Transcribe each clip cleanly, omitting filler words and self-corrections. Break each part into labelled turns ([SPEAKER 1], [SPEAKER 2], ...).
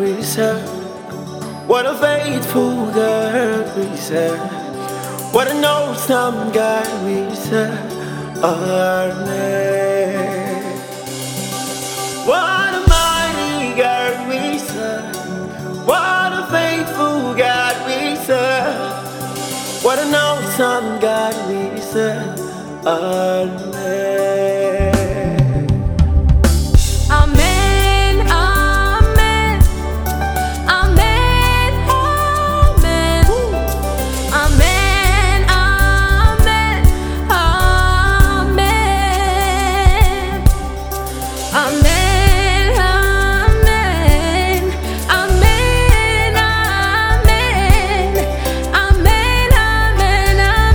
[SPEAKER 1] we serve. What a faithful God we serve. What an awesome God we serve. Amen. What a mighty God we serve. What a faithful God we serve. What an awesome God we serve. Amen.
[SPEAKER 2] Amen, amen, amen, amen, amen, amen, amen, amen, amen, amen, amen,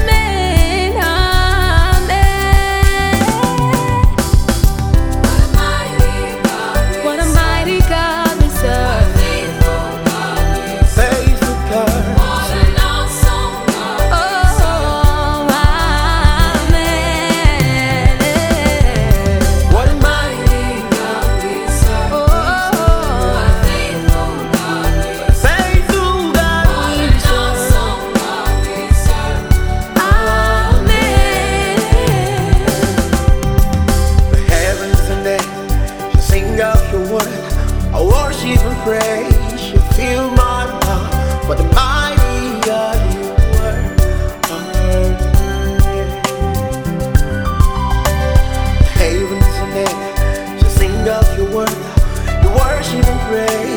[SPEAKER 2] What a mighty God we serve.
[SPEAKER 1] Faithful God.
[SPEAKER 2] What an awesome God we serve. Oh, amen.
[SPEAKER 1] What a mighty
[SPEAKER 2] God we serve. Oh, faithful God we serve.
[SPEAKER 1] faithful God
[SPEAKER 2] What
[SPEAKER 1] we
[SPEAKER 2] an
[SPEAKER 1] serve.
[SPEAKER 2] awesome God we serve. Amen.
[SPEAKER 1] The heavens and earth shall sing of your word. I worship and praise you fill my mouth. What a mighty God you are. The heavens and earth shall sing of your word. You worship and praise